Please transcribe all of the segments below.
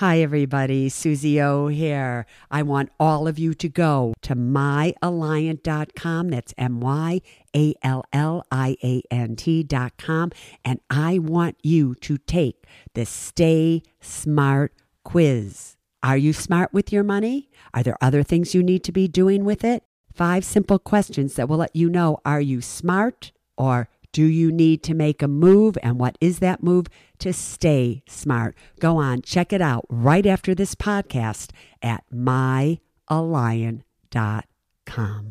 Hi, everybody. Susie O here. I want all of you to go to myalliant.com. That's MyAlliant.com. And I want you to take the Stay Smart quiz. Are you smart with your money? Are there other things you need to be doing with it? 5 simple questions that will let you know, are you smart or do you need to make a move? And what is that move to stay smart? Go on, check it out right after this podcast at myalliant.com.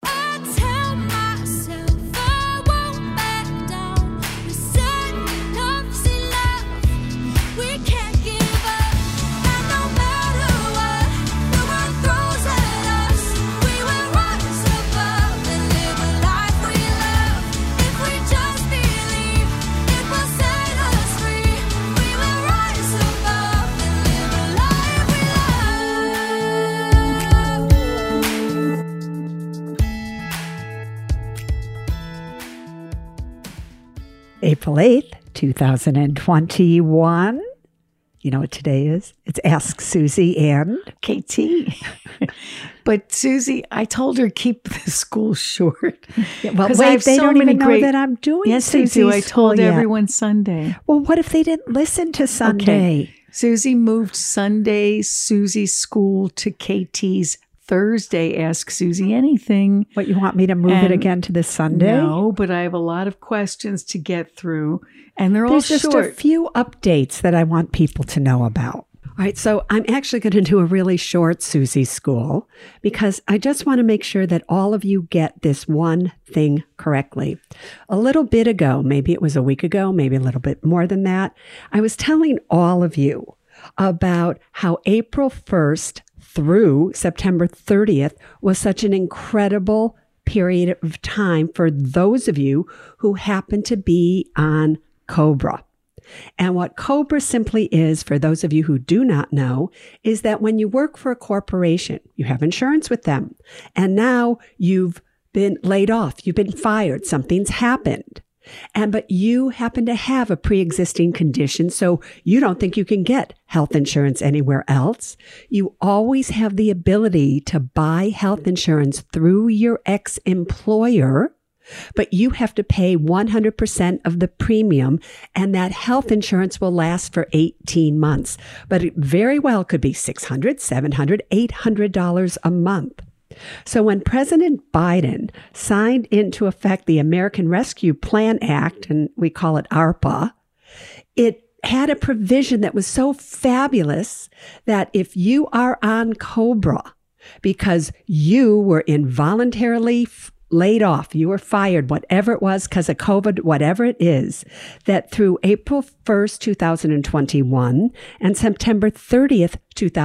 April 8th, 2021. You know what today is? It's Ask Susie and KT. But Susie, I told her keep the school short. Yeah, well, wait, they don't even know that I'm doing Yes, Susie's they do. I told yet. everyone Sunday. Well, what if they didn't listen to Sunday? Okay. Susie moved Sunday Susie's school to KT's Thursday. Ask Susie anything. What, you want me to move it again to this Sunday? No, but I have a lot of questions to get through, and they're all There's just short. a few updates that I want people to know about. All right, so I'm actually going to do a really short Susie School because I just want to make sure that all of you get this one thing correctly. A little bit ago, maybe it was a week ago, maybe a little bit more than that, I was telling all of you about how April 1st through September 30th was such an incredible period of time for those of you who happen to be on COBRA. And what COBRA simply is, for those of you who do not know, is that when you work for a corporation, you have insurance with them, and now you've been laid off, you've been fired, something's happened. But you happen to have a pre-existing condition, so you don't think you can get health insurance anywhere else. You always have the ability to buy health insurance through your ex-employer, but you have to pay 100% of the premium, and that health insurance will last for 18 months. But it very well could be $600, $700, $800 a month. So when President Biden signed into effect the American Rescue Plan Act, and we call it ARPA, it had a provision that was so fabulous that if you are on COBRA because you were involuntarily laid off, you were fired, whatever it was, because of COVID, whatever it is, that through April 1st, 2021 and September 30th,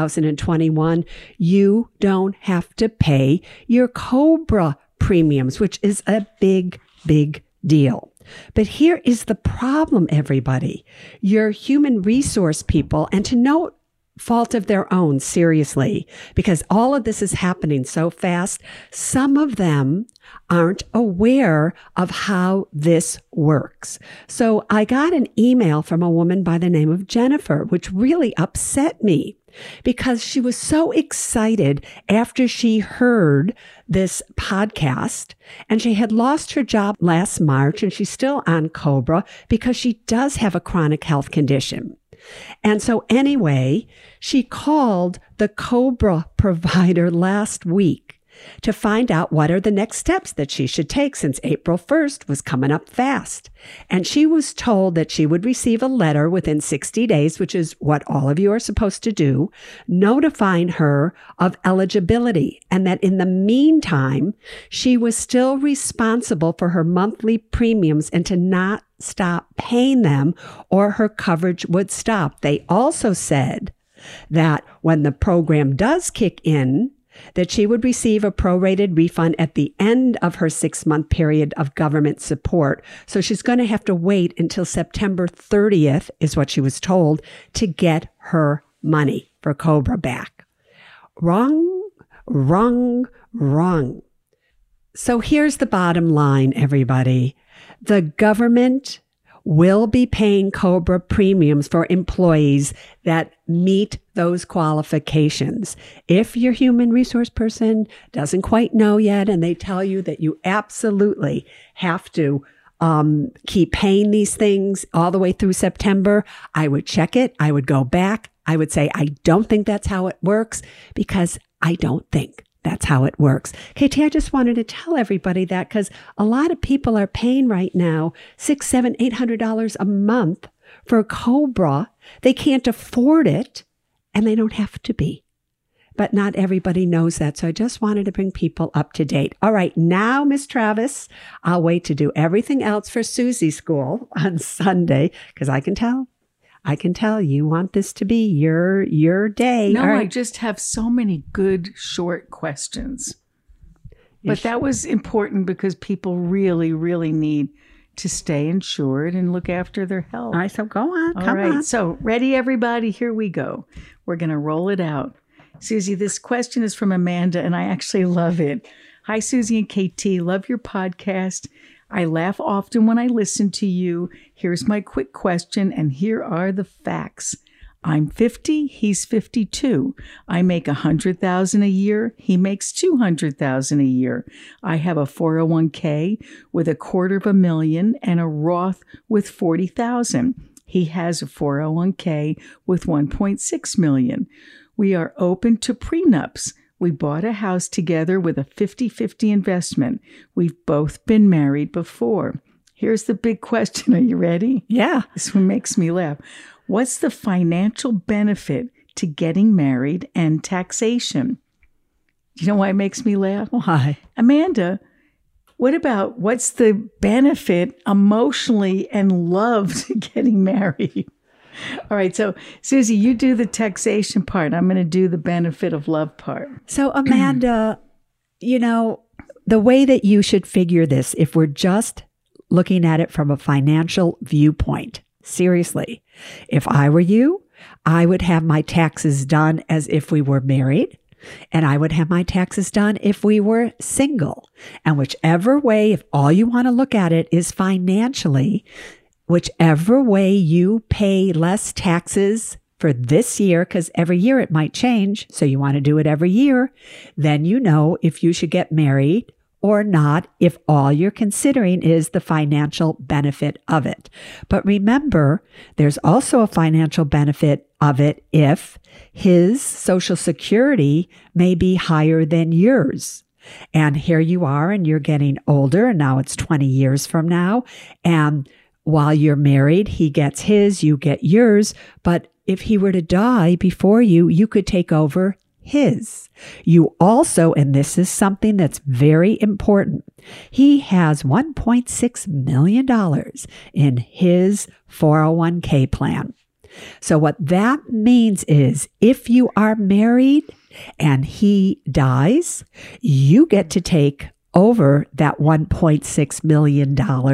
2021, you don't have to pay your COBRA premiums, which is a big, big deal. But here is the problem, everybody. Your human resource people, and to no fault of their own, seriously, because all of this is happening so fast, some of them aren't aware of how this works. So I got an email from a woman by the name of Jennifer, which really upset me because she was so excited after she heard this podcast, and she had lost her job last March, and she's still on COBRA because she does have a chronic health condition. And so anyway, she called the COBRA provider last week to find out what are the next steps that she should take since April 1st was coming up fast. And she was told that she would receive a letter within 60 days, which is what all of you are supposed to do, notifying her of eligibility, and that in the meantime, she was still responsible for her monthly premiums and to not stop paying them or her coverage would stop. They also said that when the program does kick in, that she would receive a prorated refund at the end of her 6-month period of government support. So she's going to have to wait until September 30th, is what she was told, to get her money for COBRA back. Wrong, wrong, wrong. So here's the bottom line, everybody. The government will be paying COBRA premiums for employees that meet those qualifications. If your human resource person doesn't quite know yet and they tell you that you absolutely have to keep paying these things all the way through September, I would check it. I would go back. I would say, I don't think that's how it works, because I don't think that's how it works. KT, I just wanted to tell everybody that, because a lot of people are paying right now $600, $700, $800 a month for COBRA. They can't afford it, and they don't have to be. But not everybody knows that. So I just wanted to bring people up to date. All right. Now, Miss Travis, I'll wait to do everything else for Susie School on Sunday, because I can tell you want this to be your day. No, all right. I just have so many good short questions. But that was important because people really, really need to stay insured and look after their health. All right. So go on. All Come right. on. So ready, everybody? Here we go. We're going to roll it out. Susie, this question is from Amanda, and I actually love it. Hi, Susie and KT. Love your podcast. I laugh often when I listen to you. Here's my quick question, and here are the facts. I'm 50. He's 52. I make $100,000 a year. He makes $200,000 a year. I have a 401k with $250,000 and a Roth with $40,000. He has a 401k with $1.6 million. We are open to prenups. We bought a house together with a 50-50 investment. We've both been married before. Here's the big question. Are you ready? Yeah. This one makes me laugh. What's the financial benefit to getting married and taxation? Do you know why it makes me laugh? Why? Amanda, what's the benefit emotionally and love to getting married? All right. So, Susie, you do the taxation part. I'm going to do the benefit of love part. So, Amanda, the way that you should figure this, if we're just looking at it from a financial viewpoint, seriously, if I were you, I would have my taxes done as if we were married, and I would have my taxes done if we were single. And whichever way, if all you want to look at it is financially, whichever way you pay less taxes for this year, because every year it might change, so you want to do it every year, then you know if you should get married or not, if all you're considering is the financial benefit of it. But remember, there's also a financial benefit of it if his Social Security may be higher than yours. And here you are, and you're getting older, and now it's 20 years from now, and while you're married, he gets his, you get yours. But if he were to die before you, you could take over his. You also, and this is something that's very important, he has $1.6 million in his 401k plan. So what that means is if you are married and he dies, you get to take over that $1.6 million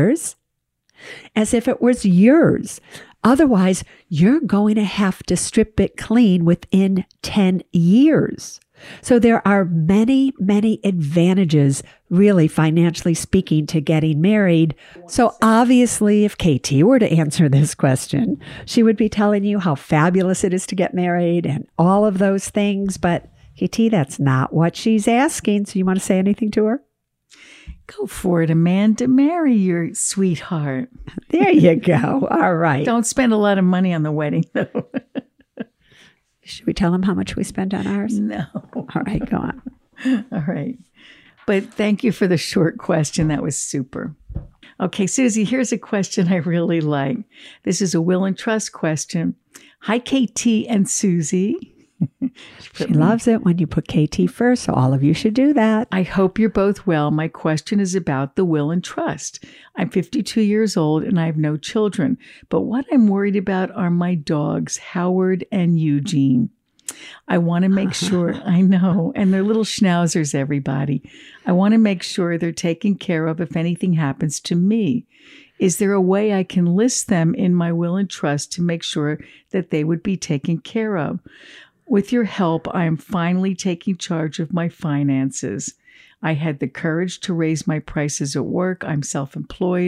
as if it was yours. Otherwise, you're going to have to strip it clean within 10 years. So there are many, many advantages, really financially speaking, to getting married. So obviously, if KT were to answer this question, she would be telling you how fabulous it is to get married and all of those things. But KT, that's not what she's asking. So you want to say anything to her? Go for it, Amanda. Marry your sweetheart. There you go. All right. Don't spend a lot of money on the wedding, though. Should we tell them how much we spent on ours? No. All right, go on. All right. But thank you for the short question. That was super. Okay, Susie, here's a question I really like. This is a will and trust question. Hi, KT and Susie. She loves it when you put KT first, so all of you should do that. I hope you're both well. My question is about the will and trust. I'm 52 years old and I have no children, but what I'm worried about are my dogs, Howard and Eugene. I want to make sure, I know, and they're little schnauzers, everybody. I want to make sure they're taken care of if anything happens to me. Is there a way I can list them in my will and trust to make sure that they would be taken care of? With your help, I am finally taking charge of my finances. I had the courage to raise my prices at work. I'm self-employed.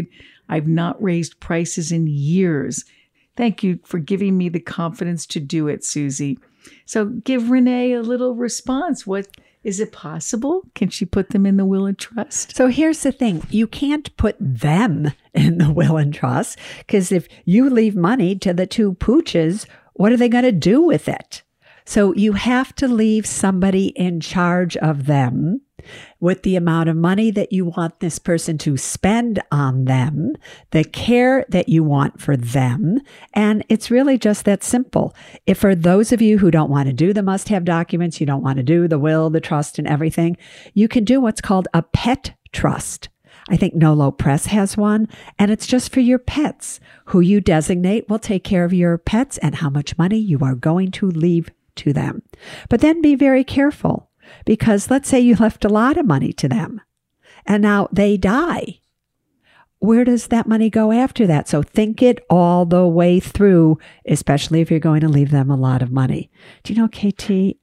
I've not raised prices in years. Thank you for giving me the confidence to do it, Susie. So give Renee a little response. What is it possible? Can she put them in the will and trust? So here's the thing. You can't put them in the will and trust because if you leave money to the two pooches, what are they going to do with it? So you have to leave somebody in charge of them with the amount of money that you want this person to spend on them, the care that you want for them. And it's really just that simple. If for those of you who don't want to do the must-have documents, you don't want to do the will, the trust, and everything, you can do what's called a pet trust. I think Nolo Press has one, and it's just for your pets. Who you designate will take care of your pets and how much money you are going to leave to them. But then be very careful, because let's say you left a lot of money to them and now they die. Where does that money go after that? So think it all the way through, especially if you're going to leave them a lot of money. Do you know, KT,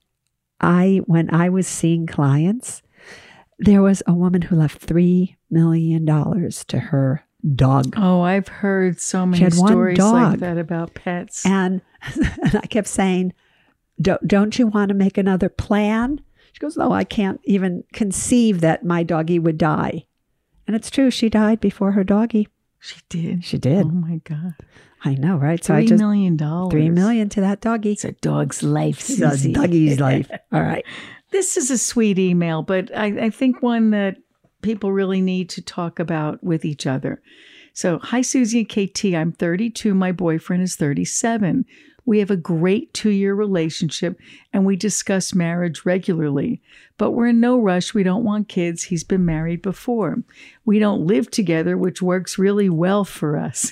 when I was seeing clients, there was a woman who left $3 million to her dog. Oh, I've heard so many stories like that about pets. And I kept saying, don't you want to make another plan? She goes, no, I can't even conceive that my doggie would die. And it's true. She died before her doggie. She did? She did. Oh, my God. I know, right? So $3 million. $3 million to that doggie. It's a dog's life, Susie. It's a doggie's life. All right. This is a sweet email, but I think one that people really need to talk about with each other. So, hi, Susie and KT. I'm 32. My boyfriend is 37. We have a great 2-year relationship and we discuss marriage regularly, but we're in no rush. We don't want kids. He's been married before. We don't live together, which works really well for us.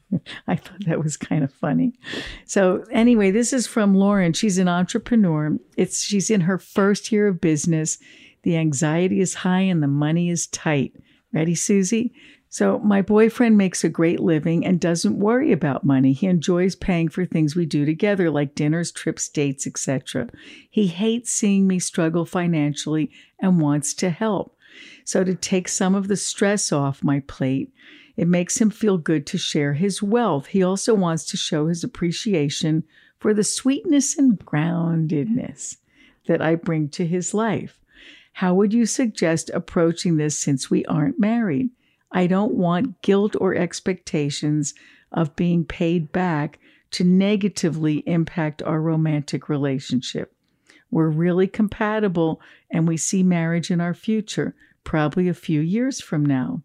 I thought that was kind of funny. So anyway, this is from Lauren. She's an entrepreneur. She's in her first year of business. The anxiety is high and the money is tight. Ready, Susie? So my boyfriend makes a great living and doesn't worry about money. He enjoys paying for things we do together, like dinners, trips, dates, etc. He hates seeing me struggle financially and wants to help. So to take some of the stress off my plate, it makes him feel good to share his wealth. He also wants to show his appreciation for the sweetness and groundedness that I bring to his life. How would you suggest approaching this since we aren't married? I don't want guilt or expectations of being paid back to negatively impact our romantic relationship. We're really compatible and we see marriage in our future, probably a few years from now.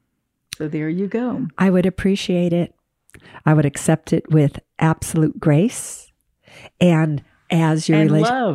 So there you go. I would appreciate it. I would accept it with absolute grace. And as your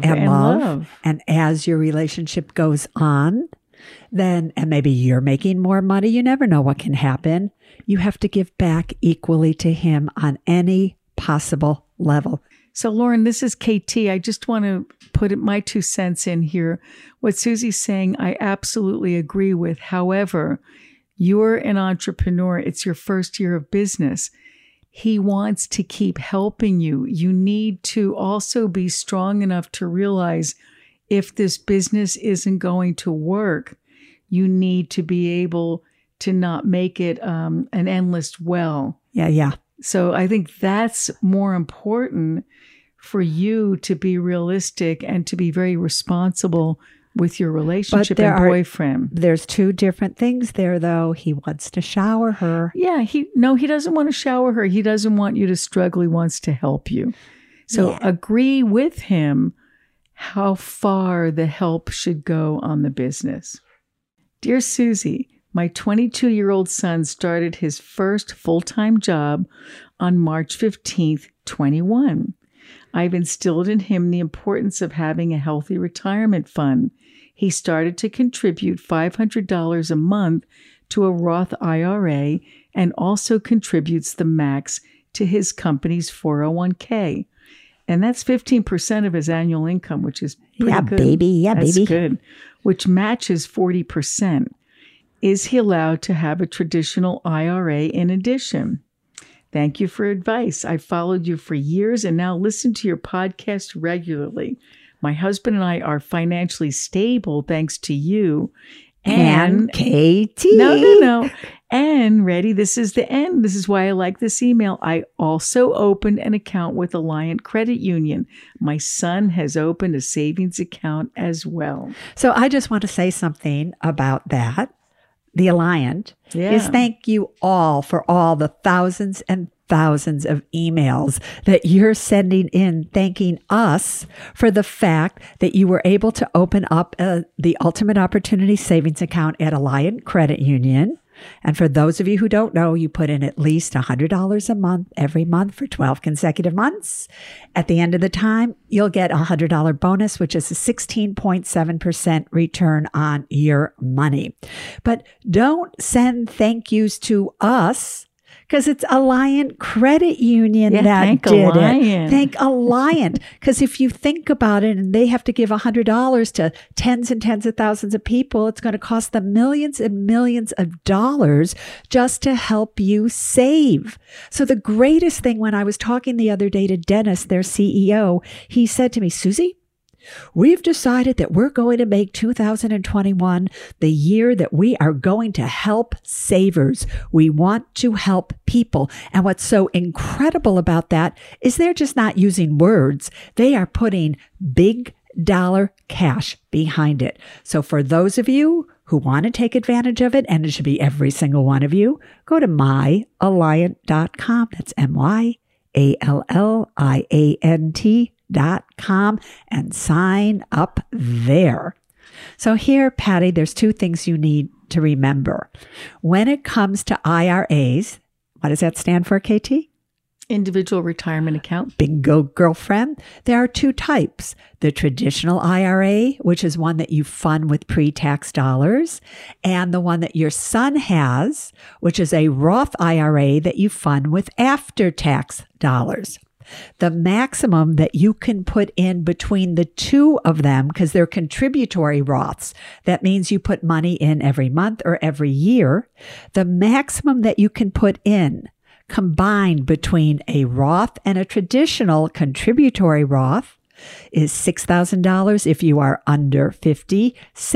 love. And as your relationship goes on, then, and maybe you're making more money, you never know what can happen. You have to give back equally to him on any possible level. So, Lauren, this is KT. I just want to put my 2 cents in here. What Susie's saying, I absolutely agree with. However, you're an entrepreneur. It's your first year of business. He wants to keep helping you. You need to also be strong enough to realize if this business isn't going to work, you need to be able to not make it an endless well. Yeah. So I think that's more important for you to be realistic and to be very responsible with your relationship and boyfriend. There's 2 different things there, though. He wants to shower her. Yeah, he doesn't want to shower her. He doesn't want you to struggle. He wants to help you. So agree with him how far the help should go on the business. Dear Susie, my 22-year-old son started his first full-time job on March 15th, 21. I've instilled in him the importance of having a healthy retirement fund. He started to contribute $500 a month to a Roth IRA and also contributes the max to his company's 401k. And that's 15% of his annual income, which is pretty good. That's good. Which matches 40%. Is he allowed to have a traditional IRA in addition? Thank you for advice. I've followed you for years and now listen to your podcast regularly. My husband and I are financially stable thanks to you, And Katie. No. And ready, this is the end. This is why I like this email. I also opened an account with Alliant Credit Union. My son has opened a savings account as well. So I just want to say something about that. The Alliant is thank you all for all the thousands and thousands of emails that you're sending in thanking us for the fact that you were able to open up the Ultimate Opportunity Savings Account at Alliant Credit Union. And for those of you who don't know, you put in at least $100 a month every month for 12 consecutive months. At the end of the time, you'll get a $100 bonus, which is a 16.7% return on your money. But don't send thank yous to us, because it's Alliant Credit Union that did it. Thank Alliant. Because if you think about it, and they have to give $100 to tens and tens of thousands of people, it's going to cost them millions and millions of dollars just to help you save. So the greatest thing, when I was talking the other day to Dennis, their CEO, he said to me, Susie, we've decided that we're going to make 2021 the year that we are going to help savers. We want to help people. And what's so incredible about that is they're just not using words. They are putting big dollar cash behind it. So for those of you who want to take advantage of it, and it should be every single one of you, go to myalliant.com. That's myalliant.com and sign up there. So here, Patty, there's two things you need to remember. When it comes to IRAs, what does that stand for, KT? Individual retirement account. Bingo, girlfriend. There are two types. The traditional IRA, which is one that you fund with pre-tax dollars, and the one that your son has, which is a Roth IRA that you fund with after-tax dollars. The maximum that you can put in between the two of them, because they're contributory Roths, that means you put money in every month or every year. The maximum that you can put in combined between a Roth and a traditional contributory Roth is $6,000 if you are under 50,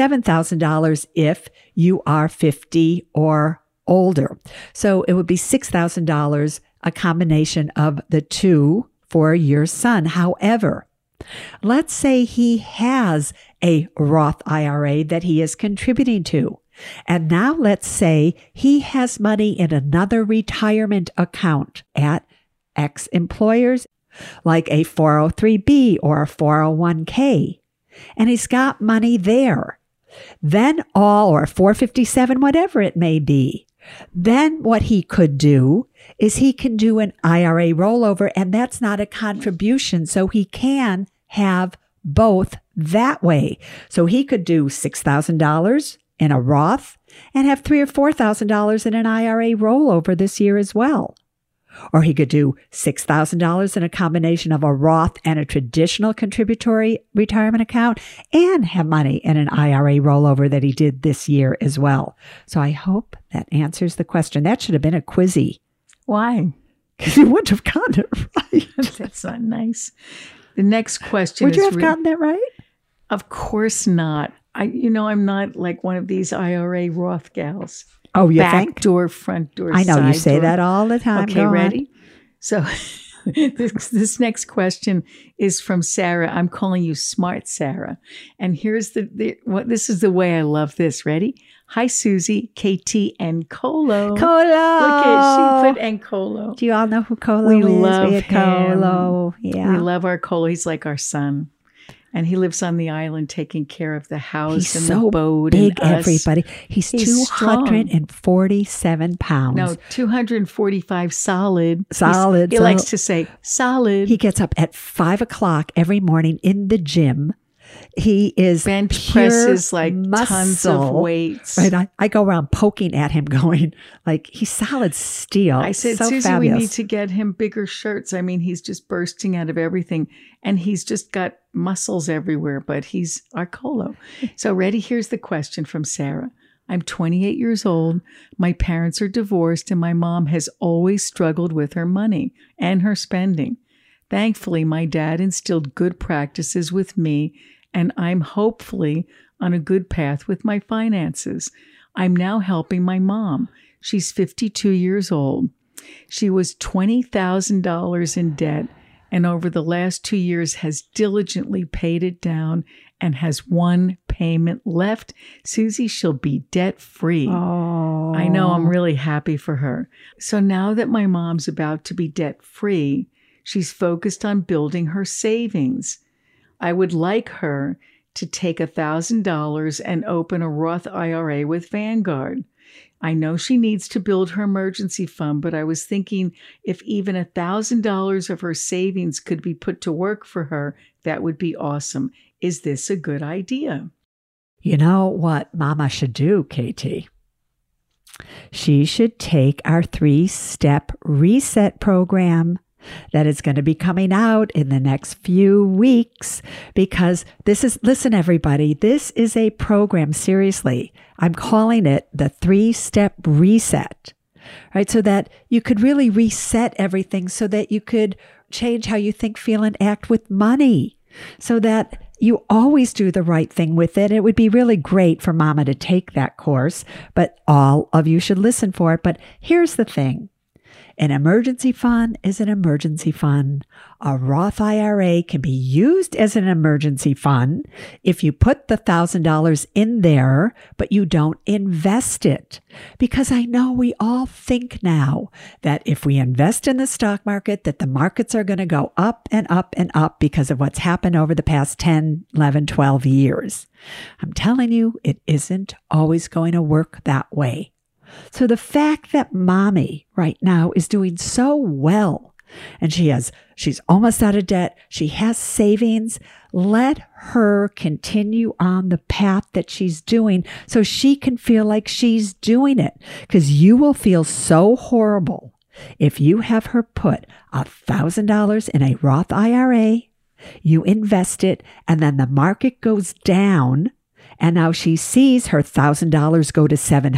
$7,000 if you are 50 or older. So it would be $6,000, a combination of the two for your son. However, let's say he has a Roth IRA that he is contributing to. And now let's say he has money in another retirement account at ex-employers, like a 403B or a 401k, and he's got money there. Then or 457, whatever it may be. Then what he could do is he can do an IRA rollover, and that's not a contribution. So he can have both that way. So he could do $6,000 in a Roth and have $3,000 or $4,000 in an IRA rollover this year as well. Or he could do $6,000 in a combination of a Roth and a traditional contributory retirement account and have money in an IRA rollover that he did this year as well. So I hope that answers the question. That should have been a quizzy. Why? Because you wouldn't have gotten it right. That's not nice. The next question Would you have gotten that right? Of course not. I'm not like one of these IRA Roth gals. Oh, you Back think? door, front door, I know side you say door. that all the time. Okay, ready? So this next question is from Sarah. I'm calling you Smart Sarah. And here's this is the way I love this. Ready? Hi, Susie, KT, and Colo. Colo. Look at, she put and Colo. Do you all know who Colo We is? love We have him. Colo. Yeah. We love our Colo. He's like our son. And he lives on the island taking care of the house He's and so the boat. big, and us. everybody. He's strong. 247 pounds. No, 245 solid. Solid. He likes to say solid. He gets up at 5 o'clock every morning in the gym. He is bench pure presses like muscle. tons of weights. Right, I go around poking at him going, like, he's solid steel. I said, so Susie, fabulous. we need to get him bigger shirts. I mean, he's just bursting out of everything. And he's just got muscles everywhere, but he's our Colo. So ready? Here's the question from Sarah. I'm 28 years old. My parents are divorced and my mom has always struggled with her money and her spending. Thankfully, my dad instilled good practices with me and I'm hopefully on a good path with my finances. I'm now helping my mom. She's 52 years old. She was $20,000 in debt, and over the last 2 years has diligently paid it down and has one payment left. Susie, she'll be debt-free. Oh. I know, I'm really happy for her. So now that my mom's about to be debt-free, she's focused on building her savings. I would like her to take $1,000 and open a Roth IRA with Vanguard. I know she needs to build her emergency fund, but I was thinking if even $1,000 of her savings could be put to work for her, that would be awesome. Is this a good idea? You know what Mama should do, Katie? She should take our 3-step reset program that is going to be coming out in the next few weeks, because listen, everybody, this is a program, seriously, I'm calling it the 3-step reset, right? So that you could really reset everything so that you could change how you think, feel, and act with money, so that you always do the right thing with it. It would be really great for Mama to take that course, but all of you should listen for it. But here's the thing. An emergency fund is an emergency fund. A Roth IRA can be used as an emergency fund if you put the $1,000 in there, but you don't invest it. Because I know we all think now that if we invest in the stock market, that the markets are going to go up and up and up because of what's happened over the past 10, 11, 12 years. I'm telling you, it isn't always going to work that way. So the fact that Mommy right now is doing so well, and she's almost out of debt, she has savings, let her continue on the path that she's doing so she can feel like she's doing it. Because you will feel so horrible if you have her put $1,000 in a Roth IRA, you invest it, and then the market goes down. And now she sees her $1,000 go to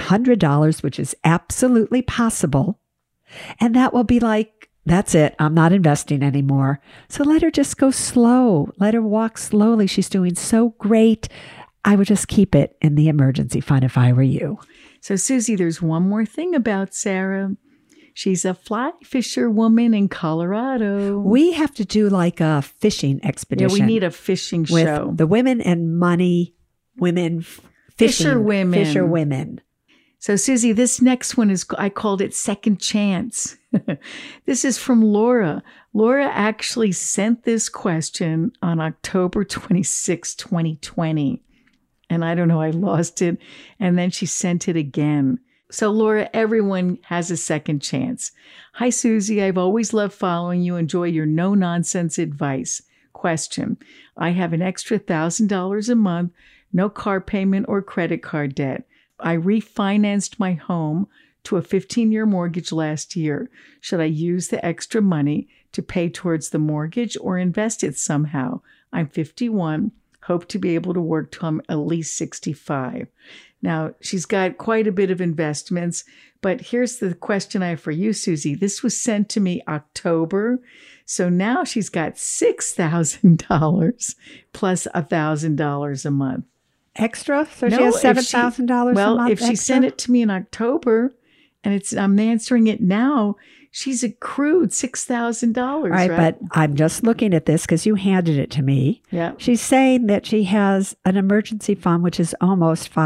$700, which is absolutely possible. And that will be like, that's it. I'm not investing anymore. So let her just go slow. Let her walk slowly. She's doing so great. I would just keep it in the emergency fund if I were you. So Susie, there's one more thing about Sarah. She's a fly fisher woman in Colorado. We have to do like a fishing expedition. Yeah, we need a fishing show. With the women and money. Women, fisher women. So Susie, this next one I called it Second Chance. This is from Laura. Laura actually sent this question on October 26, 2020. And I don't know, I lost it. And then she sent it again. So Laura, everyone has a second chance. Hi, Susie. I've always loved following you. Enjoy your no-nonsense advice. Question. I have an extra $1,000 a month. No car payment or credit card debt. I refinanced my home to a 15-year mortgage last year. Should I use the extra money to pay towards the mortgage or invest it somehow? I'm 51, hope to be able to work till I'm at least 65. Now, she's got quite a bit of investments, but here's the question I have for you, Susie. This was sent to me October. So now she's got $6,000 plus $1,000 a month. Extra? So she has $7,000 a month. Well, if she extra? sent it to me in October and I'm answering it now, she's accrued $6,000. All right, but I'm just looking at this because you handed it to me. Yeah. She's saying that she has an emergency fund, which is almost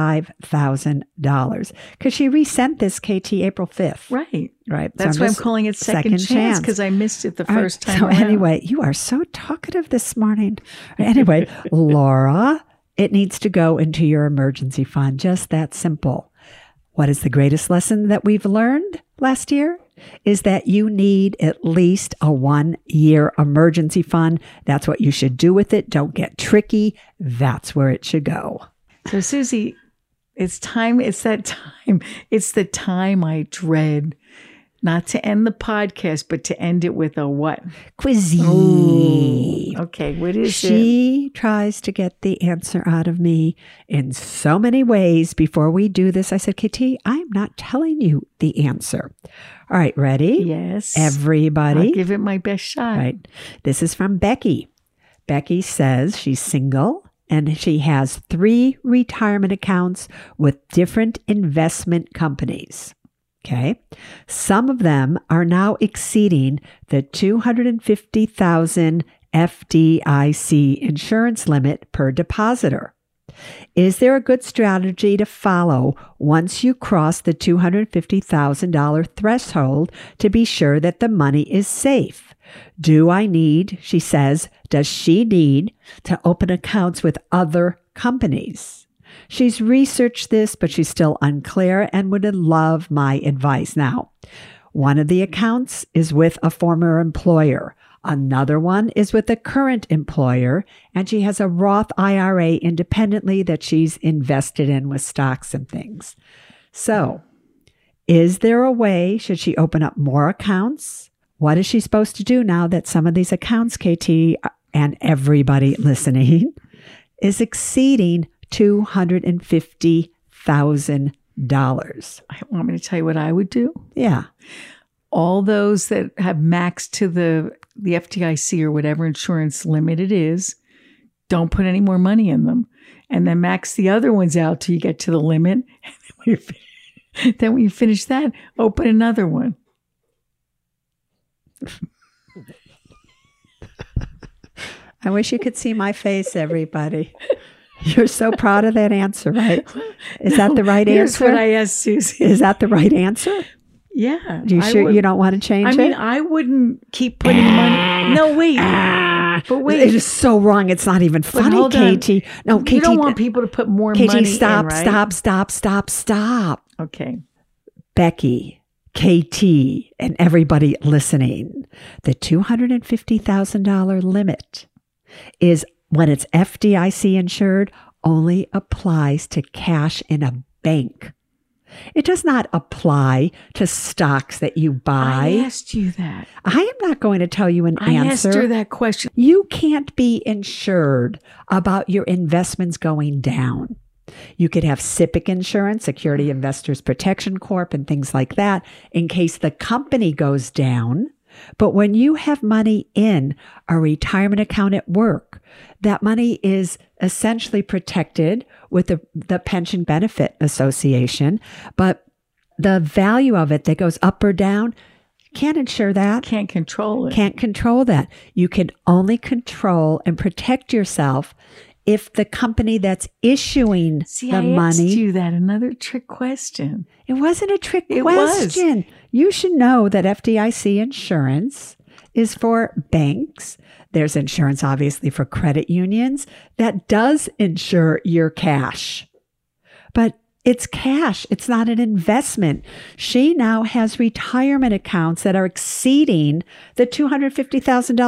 $5,000 because she resent this KT April 5th. Right. Right. That's so why I'm calling it second chance because I missed it the first time around. Anyway, you are so talkative this morning. Anyway, Laura, it needs to go into your emergency fund. Just that simple. What is the greatest lesson that we've learned last year? Is that you need at least a 1-year emergency fund. That's what you should do with it. Don't get tricky. That's where it should go. So, Susie, it's time. It's that time. It's the time I dread. Not to end the podcast, but to end it with a what? Quizzy. Ooh. Okay, what is it? She tries to get the answer out of me in so many ways. Before we do this, I said, KT, I'm not telling you the answer. All right, ready? Yes. Everybody. I'll give it my best shot. Right. This is from Becky. Becky says she's single and she has 3 retirement accounts with different investment companies. Okay. Some of them are now exceeding the $250,000 FDIC insurance limit per depositor. Is there a good strategy to follow once you cross the $250,000 threshold to be sure that the money is safe? Do I need, she says, does she need to open accounts with other companies? She's researched this, but she's still unclear and would love my advice. Now, one of the accounts is with a former employer. Another one is with a current employer, and she has a Roth IRA independently that she's invested in with stocks and things. So, is there a way, should she open up more accounts? What is she supposed to do now that some of these accounts, KT, and everybody listening, is exceeding $250,000? Want me to tell you what I would do? Yeah. All those that have maxed to the FDIC or whatever insurance limit it is, don't put any more money in them. And then max the other ones out till you get to the limit. And then when you finish that, open another one. I wish you could see my face, everybody. You're so proud of that answer, right? Is that the right Here's answer? What I asked Susie. Is that the right answer? Yeah. You sure you don't want to change it? I mean, I wouldn't keep putting money. No, wait. But wait. It is so wrong. It's not even funny, hold on. KT. No, KT. You don't want people to put more KT, money stop, in, right? stop. Okay. Becky, KT, and everybody listening, the $250,000 limit is, when it's FDIC insured, only applies to cash in a bank. It does not apply to stocks that you buy. I asked you that. I am not going to tell you an answer. I asked her that question. You can't be insured about your investments going down. You could have SIPC insurance, Security Investors Protection Corp, and things like that in case the company goes down. But when you have money in a retirement account at work, that money is essentially protected with the Pension Benefit Association. But the value of it that goes up or down, can't insure that. Can't control it. Can't control that. You can only control and protect yourself if the company that's issuing the money. I asked you that, another trick question. It wasn't a trick It question. You should know that FDIC insurance is for banks. There's insurance, obviously, for credit unions that does insure your cash. But it's cash. It's not an investment. She now has retirement accounts that are exceeding the $250,000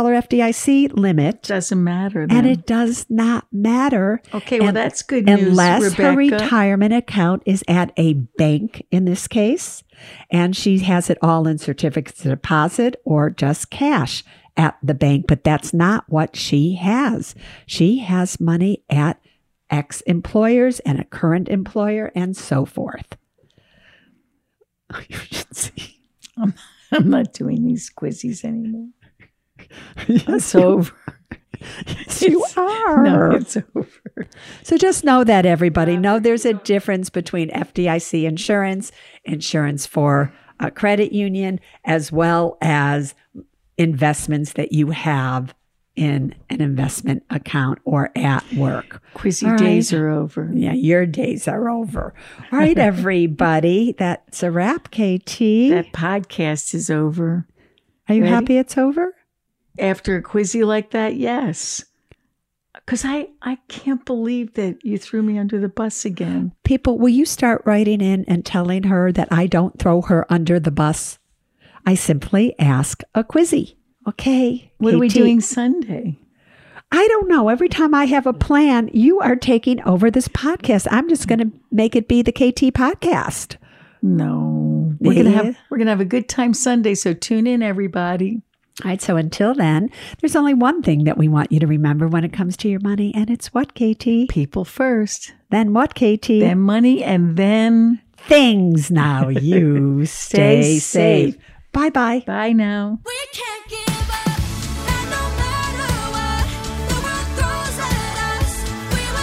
FDIC limit. Doesn't matter then. And it does not matter. Okay, well, that's good news, Unless Rebecca. her retirement account is at a bank in this case, and she has it all in certificates of deposit or just cash at the bank. But that's not what she has. She has money at ex-employers and a current employer and so forth. You should see. I'm not doing these quizzes anymore. Yes, it's over. Yes, you are. No, it's over. So just know that, everybody. Know there's a difference between FDIC insurance, insurance for a credit union, as well as investments that you have in an investment account or at work. Quizzy days are over. Yeah, your days are over. All right, everybody. That's a wrap, KT. That podcast is over. Are you Ready? happy it's over? After a quizzy like that, yes. Because I can't believe that you threw me under the bus again. People, will you start writing in and telling her that I don't throw her under the bus? I simply ask a quizzy. Okay. What KT. are we doing Sunday? I don't know. Every time I have a plan, you are taking over this podcast. I'm just going to make it be the KT podcast. No. We're gonna have a good time Sunday, so tune in, everybody. All right. So until then, there's only one thing that we want you to remember when it comes to your money, and it's what, KT? People first. Then what, KT? Then money, and then things. Now you stay safe. Bye-bye. Bye now. We can't give up, and no matter what the world throws at us, we will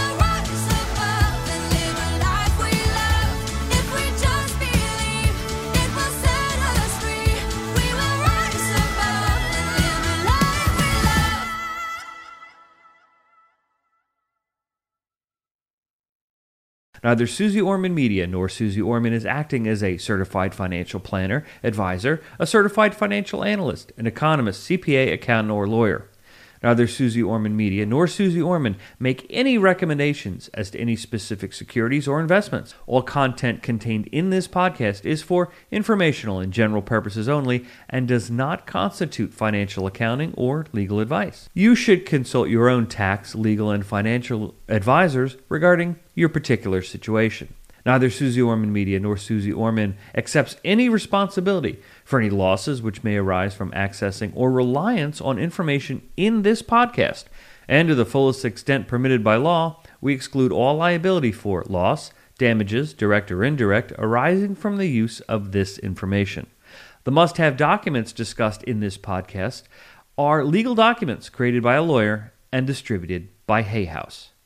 Neither Susie Orman Media nor Susie Orman is acting as a certified financial planner, advisor, a certified financial analyst, an economist, CPA, accountant, or lawyer. Neither Susie Orman Media nor Susie Orman make any recommendations as to any specific securities or investments. All content contained in this podcast is for informational and general purposes only and does not constitute financial accounting or legal advice. You should consult your own tax, legal, and financial advisors regarding your particular situation. Neither Susie Orman Media nor Susie Orman accepts any responsibility for any losses which may arise from accessing or reliance on information in this podcast. And to the fullest extent permitted by law, we exclude all liability for loss, damages, direct or indirect, arising from the use of this information. The must-have documents discussed in this podcast are legal documents created by a lawyer and distributed by Hay House.